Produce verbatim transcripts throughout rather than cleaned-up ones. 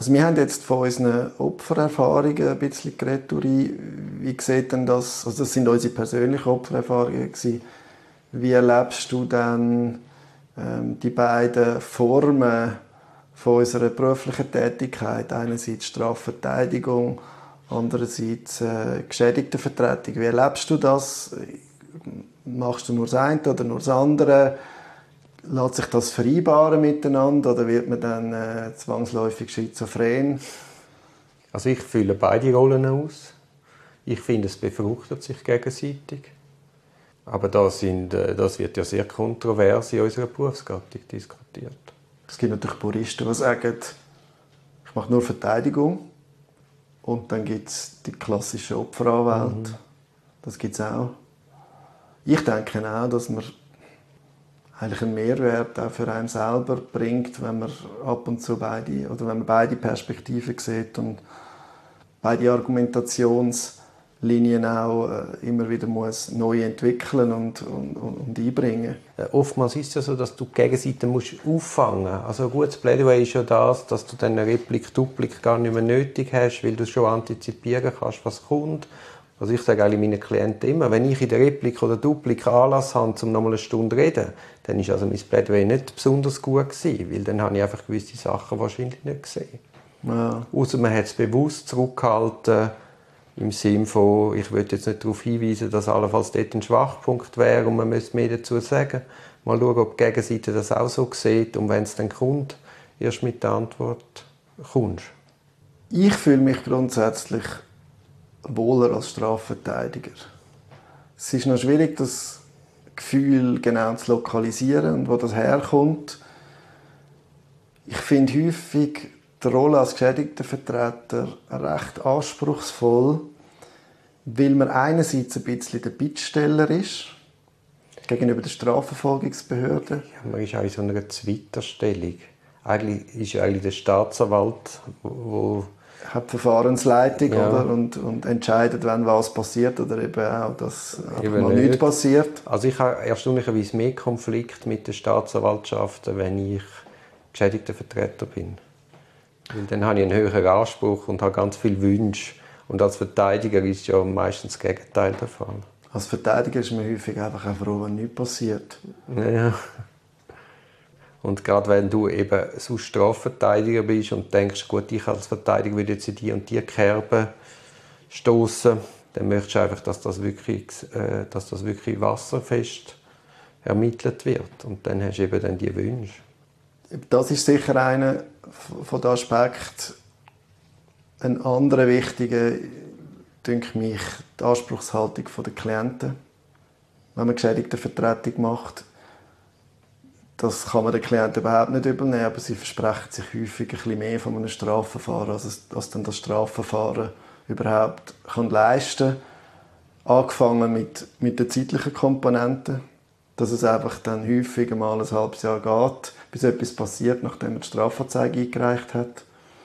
Also wir haben jetzt von unseren Opfererfahrungen ein bisschen geredet, Uri. Wie sieht denn das, also das sind unsere persönlichen Opfererfahrungen gewesen. Wie erlebst du dann ähm, die beiden Formen von unserer beruflichen Tätigkeit? Einerseits Strafverteidigung, andererseits äh, Geschädigtenvertretung. Wie erlebst du das? Machst du nur das eine oder nur das andere? Lässt sich das vereinbaren miteinander oder wird man dann äh, zwangsläufig schizophren? Also ich fülle beide Rollen aus. Ich finde, es befruchtet sich gegenseitig. Aber das, sind, das wird ja sehr kontrovers in unserer Berufsgattung diskutiert. Es gibt natürlich Puristen, die sagen, ich mache nur Verteidigung. Und dann gibt es die klassische Opferanwälte. Mhm. Das gibt es auch. Ich denke auch, dass man eigentlich einen Mehrwert auch für einen selber bringt, wenn man ab und zu beide, oder wenn man beide Perspektiven sieht und beide Argumentationslinien auch äh, immer wieder muss neu entwickeln und, und, und einbringen. Oftmals ist es ja so, dass du die Gegenseite musst auffangen musst. Also ein gutes Plädoyer ist ja das, dass du dann eine Replik, Duplik gar nicht mehr nötig hast, weil du schon antizipieren kannst, was kommt. Also ich sage eigentlich meinen Klienten immer, wenn ich in der Replik oder Duplik Anlass habe, um noch mal eine Stunde zu reden, dann ist also mein Plädoyer nicht besonders gut gewesen, weil dann habe ich einfach gewisse Sachen wahrscheinlich nicht gesehen. Ja. Ausser man hat es bewusst zurückgehalten, im Sinne von, ich will jetzt nicht darauf hinweisen, dass allenfalls dort ein Schwachpunkt wäre und man müsste mehr dazu sagen. Mal schauen, ob die Gegenseite das auch so sieht und wenn es dann kommt, erst mit der Antwort kommst. Ich fühle mich grundsätzlich wohler als Strafverteidiger. Es ist noch schwierig, das Gefühl genau zu lokalisieren und wo das herkommt. Ich finde häufig die Rolle als Geschädigtenvertreter recht anspruchsvoll, weil man einerseits ein bisschen der Bittsteller ist gegenüber der Strafverfolgungsbehörde. Ja, man ist auch in so einer Zweiterstellung. Eigentlich ist ja eigentlich der Staatsanwalt, wo hat die Verfahrensleitung, ja. oder? Und, und entscheidet, wenn was passiert oder eben auch, dass eben mal nichts passiert. Also ich habe erstaunlicherweise mehr Konflikt mit den Staatsanwaltschaften, wenn ich Geschädigtenvertreter bin. Weil dann habe ich einen höheren Anspruch und habe ganz viele Wünsche. Und als Verteidiger ist ja meistens das Gegenteil der Fall. Als Verteidiger ist man häufig einfach auch froh, wenn nichts passiert. Ja. Und gerade wenn du eben so Strafverteidiger bist und denkst, gut, ich als Verteidiger würde jetzt in die und die Kerbe stoßen, dann möchtest du einfach, dass das wirklich, äh, dass das wirklich wasserfest ermittelt wird. Und dann hast du eben dann die Wünsche. Das ist sicher einer von den Aspekten. Ein anderer wichtiger, denke mich, die Anspruchshaltung der Klienten. Wenn man Geschädigtenvertretung macht, das kann man den Klienten überhaupt nicht übernehmen, aber sie versprechen sich häufig ein bisschen mehr von einem Strafverfahren, als, es, als dann das Strafverfahren überhaupt kann leisten kann. Angefangen mit, mit der zeitlichen Komponente, dass es einfach dann häufig mal ein halbes Jahr geht, bis etwas passiert, nachdem man die Strafanzeige eingereicht hat.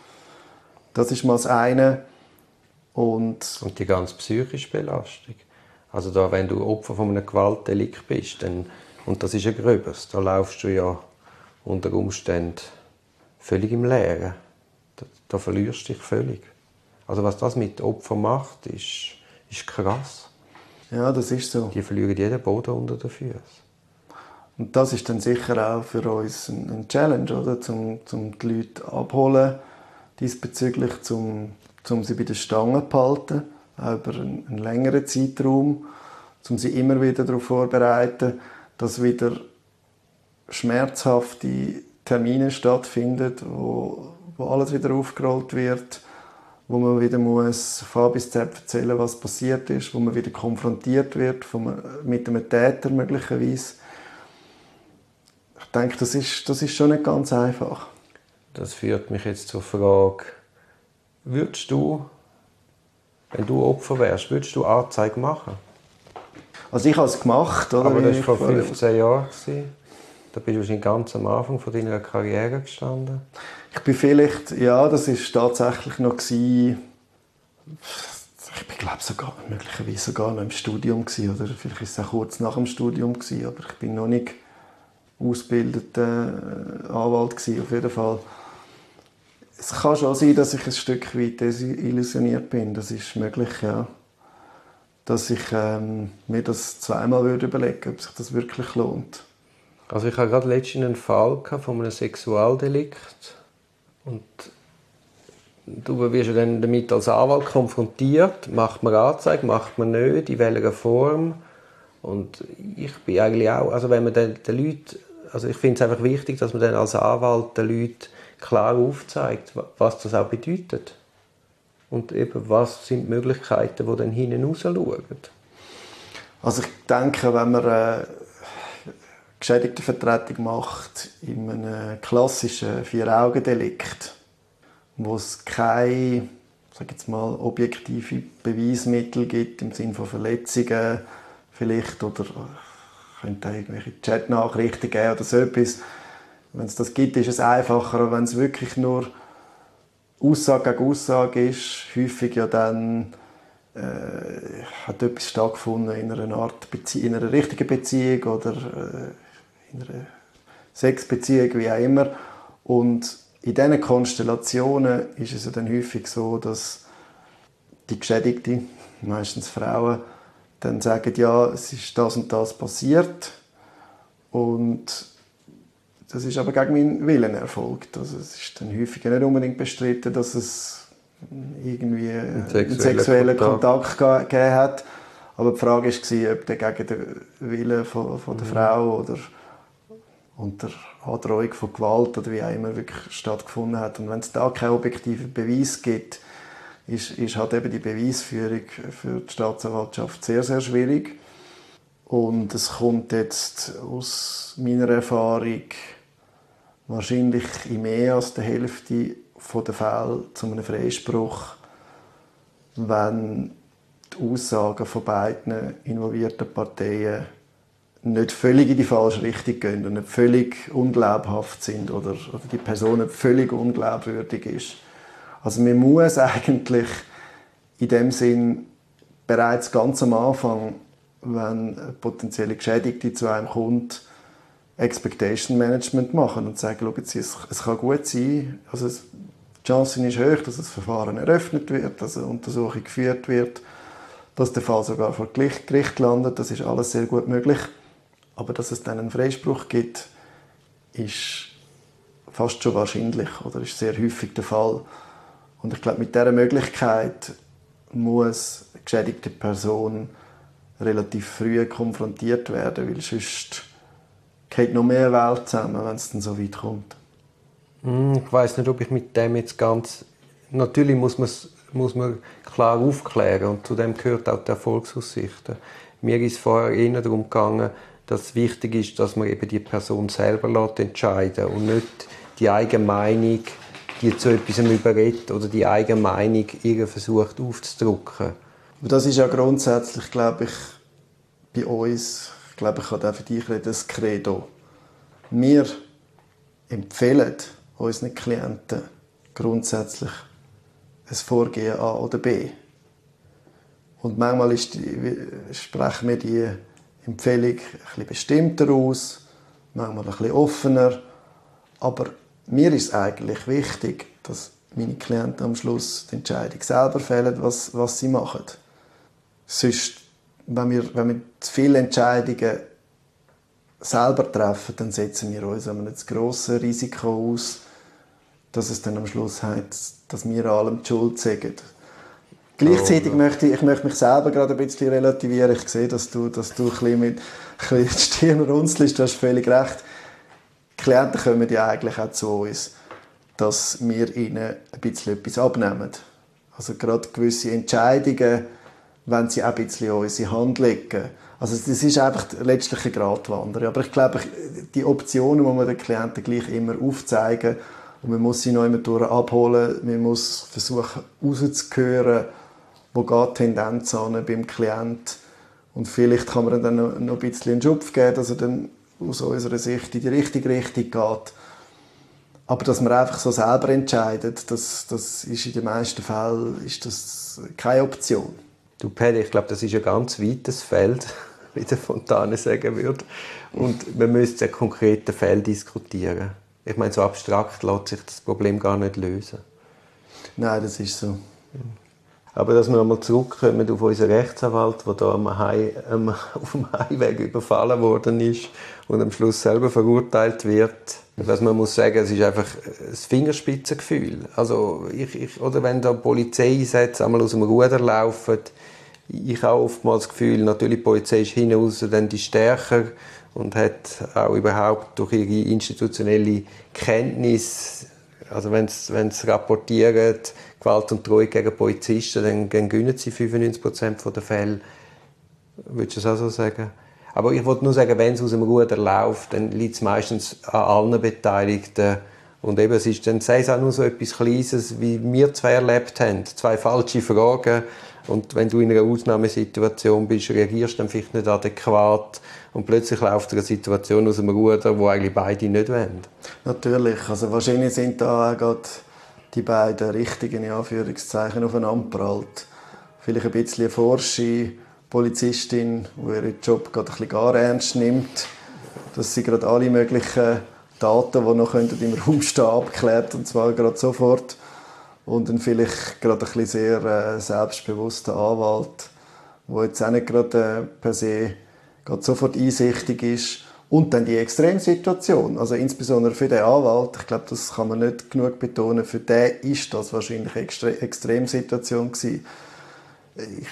Das ist mal das eine. Und, Und die ganz psychische Belastung. Also da, wenn du Opfer von einem Gewaltdelikt bist, dann und das ist ein Gröbes. Da laufst du ja unter Umständen völlig im Leeren. Da, da verlierst du dich völlig. Also was das mit Opfern macht, ist, ist krass. Ja, das ist so. Die verlieren jeden Boden unter den Füßen. Und das ist dann sicher auch für uns ein Challenge, oder? Zum, zum die Leute abholen, diesbezüglich, zum, zum sie bei der Stange zu halten, auch über einen, einen längeren Zeitraum, um sie immer wieder darauf vorzubereiten, dass wieder schmerzhafte Termine stattfinden, wo, wo alles wieder aufgerollt wird, wo man wieder muss von A bis Z erzählen, was passiert ist, wo man wieder konfrontiert wird von, mit einem Täter möglicherweise. Ich denke, das ist, das ist schon nicht ganz einfach. Das führt mich jetzt zur Frage, würdest du, wenn du Opfer wärst, würdest du Anzeige machen? Also ich habe es gemacht. Oder? Aber das war vor fünfzehn Jahren. Da bist du wahrscheinlich ganz am Anfang von deiner Karriere gestanden. Ich bin vielleicht, ja, das war tatsächlich noch gewesen, ich glaube sogar, möglicherweise sogar noch im Studium gewesen, oder vielleicht ist es auch kurz nach dem Studium gewesen, aber ich bin noch nicht ausgebildeter Anwalt gewesen, auf jeden Fall. Es kann schon sein, dass ich ein Stück weit desillusioniert bin. Das ist möglich, ja. Dass ich ähm, mir das zweimal würde überlegen, ob sich das wirklich lohnt. Also ich hatte gerade letztens einen Fall von einem Sexualdelikt und du wirst ja dann damit als Anwalt konfrontiert. Macht man Anzeige, macht man nicht, in welcher Form? Und ich bin eigentlich auch, also wenn man den, den Leuten, also ich finde es einfach wichtig, dass man dann als Anwalt den Leuten klar aufzeigt, was das auch bedeutet. Und eben, was sind die Möglichkeiten, die dann hinten raus schauen? Also ich denke, wenn man eine Geschädigtenvertretung macht in einem klassischen Vier-Augen-Delikt, wo es keine, sag jetzt mal, objektive Beweismittel gibt im Sinne von Verletzungen vielleicht oder könnte irgendwelche Chatnachrichten geben oder so etwas. Wenn es das gibt, ist es einfacher, aber wenn es wirklich nur Aussage gegen Aussage ist, häufig ja dann äh, hat etwas stattgefunden in einer Art Bezie- in einer richtigen Beziehung oder äh, in einer Sexbeziehung, wie auch immer. Und in diesen Konstellationen ist es ja dann häufig so, dass die Geschädigten, meistens Frauen, dann sagen, ja, es ist das und das passiert und das ist aber gegen meinen Willen erfolgt. Also es ist dann häufig nicht unbedingt bestritten, dass es irgendwie einen sexuellen, sexuellen Kontakt, Kontakt gegeben hat. Aber die Frage war, ob der gegen den Willen von, von der mhm. Frau oder unter Androhung von Gewalt oder wie auch immer wirklich stattgefunden hat. Und wenn es da keinen objektiven Beweis gibt, ist, ist halt eben die Beweisführung für die Staatsanwaltschaft sehr, sehr schwierig. Und es kommt jetzt aus meiner Erfahrung wahrscheinlich in mehr als der Hälfte der Fälle zu einem Freispruch, wenn die Aussagen von beiden involvierten Parteien nicht völlig in die falsche Richtung gehen und nicht völlig unglaubhaft sind oder, oder die Person nicht völlig unglaubwürdig ist. Also man muss eigentlich in dem Sinn bereits ganz am Anfang, wenn eine potenzielle Geschädigte zu einem kommt, Expectation Management machen und sagen, schau, jetzt, es, es kann gut sein, also es, die Chance ist hoch, dass das Verfahren eröffnet wird, dass eine Untersuchung geführt wird, dass der Fall sogar vor Gericht, Gericht landet, das ist alles sehr gut möglich. Aber dass es dann einen Freispruch gibt, ist fast schon wahrscheinlich oder ist sehr häufig der Fall. Und ich glaube, mit dieser Möglichkeit muss eine geschädigte Person relativ früh konfrontiert werden, weil sonst geht noch mehr Welt zusammen, wenn es dann so weit kommt. Ich weiss nicht, ob ich mit dem jetzt ganz... Natürlich muss, muss man klar aufklären und zu dem gehört auch die Erfolgsaussichten. Mir ist vorher eher darum gegangen, dass es wichtig ist, dass man eben die Person selber entscheiden lässt und nicht die eigene Meinung, die zu etwas überredet oder die eigene Meinung ihr versucht aufzudrücken. Das ist ja grundsätzlich, glaube ich, bei uns, ich glaube, ich kann auch für dich reden, das Credo. Wir empfehlen unseren Klienten grundsätzlich ein Vorgehen A oder B. Und manchmal ist die, sprechen wir die Empfehlung ein bisschen bestimmter aus, manchmal ein bisschen offener. Aber mir ist es eigentlich wichtig, dass meine Klienten am Schluss die Entscheidung selber fällen, was, was sie machen. Sonst, wenn wir, wenn wir zu viele Entscheidungen selber treffen, dann setzen wir uns ein grosses Risiko aus, dass es dann am Schluss heißt, dass wir allem die Schuld sagen. Gleichzeitig oh, möchte ich, ich möchte mich selber gerade ein bisschen relativieren. Ich sehe, dass du, dass du ein bisschen mit ein bisschen die Stirn runzelst. Du hast völlig recht. Die Klienten kommen ja eigentlich auch zu uns, dass wir ihnen ein bisschen etwas abnehmen. Also gerade gewisse Entscheidungen, wenn sie auch ein bisschen in unsere Hand legen. Also das ist einfach letztlich eine Gratwanderung. Aber ich glaube, die Optionen muss man den Klienten gleich immer aufzeigen. Und man muss sie noch immer durch abholen. Man muss versuchen, rauszuhören, wo geht die Tendenz an beim Klienten. Und vielleicht kann man dann noch, noch ein bisschen einen Schubf geben, dass er dann aus unserer Sicht in die richtige Richtung geht. Aber dass man einfach so selber entscheidet, das, das ist in den meisten Fällen ist das keine Option. Du Paddy, ich glaube, das ist ein ganz weites Feld, wie der Fontane sagen würde. Und man müsste einen konkreten Fall diskutieren. Ich meine, so abstrakt lässt sich das Problem gar nicht lösen. Nein, das ist so. Aber dass wir einmal zurückkommen auf unseren Rechtsanwalt, der da am High, ähm, auf dem Highweg überfallen worden ist und am Schluss selber verurteilt wird. Dass man muss sagen, es ist einfach ein Fingerspitzengefühl. Also ich, ich, oder wenn da Polizeieinsätze einmal aus dem Ruder laufen, ich habe oftmals das Gefühl, natürlich die Polizei ist hinten raus dann die stärker und hat auch überhaupt durch ihre institutionelle Kenntnis, also wenn sie rapportieren, Gewalt und Drohung gegen Polizisten, dann, dann gewinnen sie fünfundneunzig Prozent der Fälle. Würdest du das auch so sagen? Aber ich wollte nur sagen, wenn es aus dem Ruder läuft, dann liegt es meistens an allen Beteiligten. Und eben, es ist dann, sei es auch nur so etwas Kleines, wie wir zwei erlebt haben. Zwei falsche Fragen. Und wenn du in einer Ausnahmesituation bist, reagierst du dann vielleicht nicht adäquat. Und plötzlich läuft eine Situation aus dem Ruder, die eigentlich beide nicht wollen. Natürlich. Also wahrscheinlich sind da auch gerade die beiden richtigen in Anführungszeichen aufeinander prallt. Vielleicht ein bisschen eine forsche Polizistin, die ihren Job gerade ein bisschen gar ernst nimmt, dass sie gerade alle möglichen Daten, die noch im Raum stehen, abklärt, und zwar gerade sofort. Und dann vielleicht gerade ein bisschen sehr äh, selbstbewusster Anwalt, der jetzt auch nicht gerade äh, per se gerade sofort einsichtig ist. Und dann die Extremsituation, also insbesondere für den Anwalt, ich glaube, das kann man nicht genug betonen, für den ist das wahrscheinlich eine Extre- Extremsituation gewesen. Ich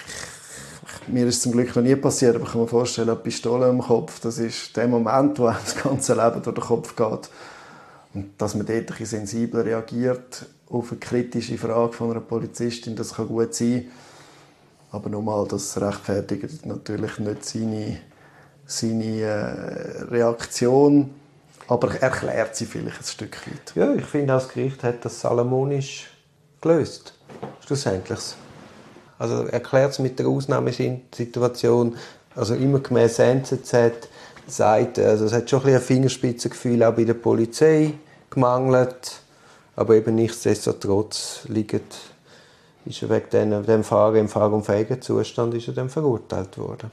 Mir ist es zum Glück noch nie passiert, aber ich kann mir vorstellen, eine Pistole im Kopf, das ist der Moment, wo einem das ganze Leben durch den Kopf geht. Und dass man dort ein bisschen sensibler reagiert auf eine kritische Frage von einer Polizistin, das kann gut sein. Aber nochmal, das rechtfertigt natürlich nicht seine, seine äh, Reaktion, aber erklärt sie vielleicht ein Stück weit. Ja, ich finde, das Gericht hat das salomonisch gelöst, schlussendlich. Also erklärt es mit der Ausnahmesituation, also immer gemäß N Z Z, sagt, also es hat schon ein bisschen ein Fingerspitzengefühl auch bei der Polizei gemangelt, aber eben nichtsdestotrotz liegt, ist er wegen dem Fahrer im fahrunfähigen Zustand ist er dann verurteilt worden.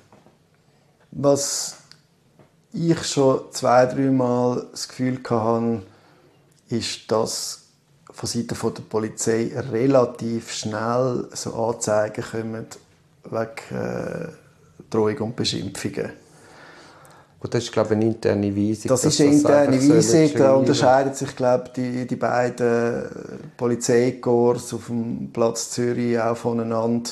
Was ich schon zwei, dreimal das Gefühl hatte, ist, dass von Seiten der Polizei relativ schnell so Anzeigen kommen wegen äh, Drohung und Beschimpfungen. Und das ist, glaube ich, eine interne Weisung. Das ist eine interne Weisung. Da unterscheiden sich, glaube ich, die, die beiden Polizeikorps auf dem Platz Zürich auch voneinander.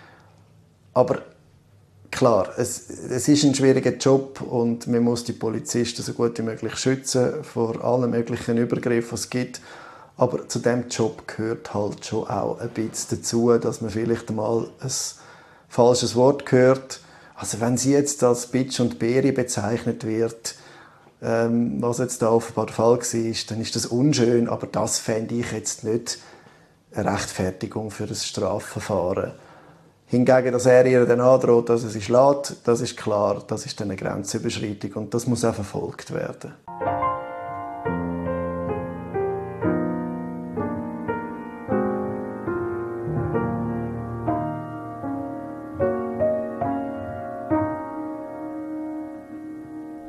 Aber klar, es, es ist ein schwieriger Job und man muss die Polizisten so gut wie möglich schützen vor allen möglichen Übergriffen, die es gibt. Aber zu diesem Job gehört halt schon auch ein bisschen dazu, dass man vielleicht mal ein falsches Wort hört. Also wenn sie jetzt als Bitch und Beri bezeichnet wird, ähm, was jetzt da offenbar der Fall war, dann ist das unschön, aber das fände ich jetzt nicht eine Rechtfertigung für ein Strafverfahren. Hingegen, dass er ihr dann androht, dass er sie schlägt, das ist klar, das ist dann eine Grenzüberschreitung und das muss auch verfolgt werden.